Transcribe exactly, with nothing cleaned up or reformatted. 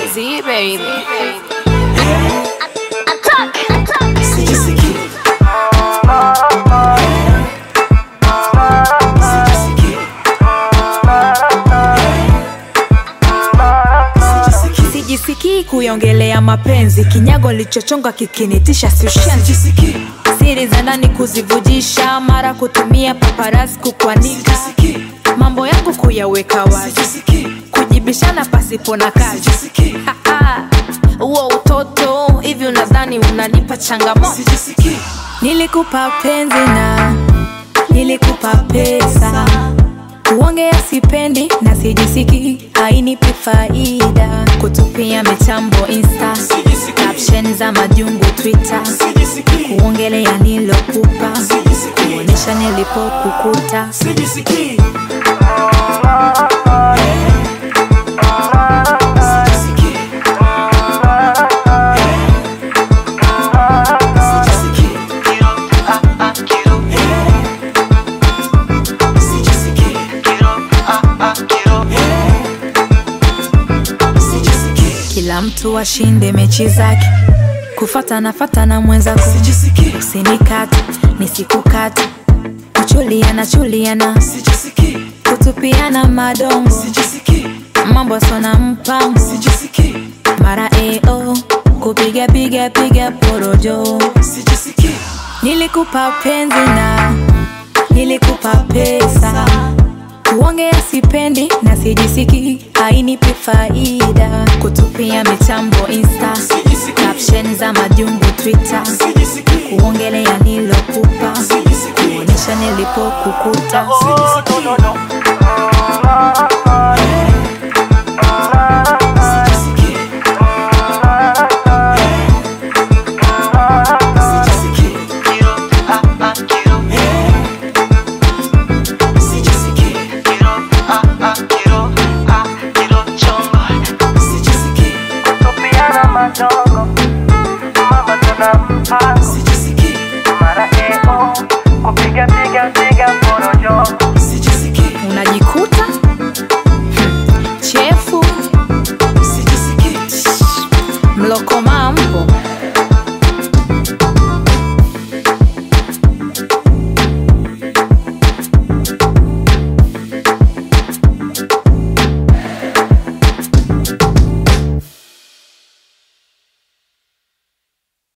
Z, baby. Sijisikii kuyongelea mapenzi, kinyago lichochonga kikinitisha siushenzi. Siri za ndani kuzivujisha, mara kutumia paparazzi kukwanika. Mambo yangu kuyaweka wazi, kujibishana pasipo na kazi. Uo utoto, hivi unadhani unanipa changamoto? Nilikupa penzi na nilikupa pesa, kuongea sipendi na sijisiki, hainipi faida. Kutupia mitambo Insta, caption za majungu Twitter, kuongelea nilokupa, kuonesha nilipokukuta. Sijisiki kila mtu ashinde mechi zake, kufata na fata na mwenzako. Usinikate nisikukate, kuchuliana chuliana, kutupiana madongo, mambo sona mpango, mara eo kupiga piga piga porojo. Nilikupa penzi na nilikupa pesa, kuongea sipendi na sijisiki, hainipi faida. Kutupia mitambo Insta, caption za majungu Twitter, kuongelea nilokupa, kuonesha nilipokukuta. Sijisiki mara eo kupiga piga piga porojo.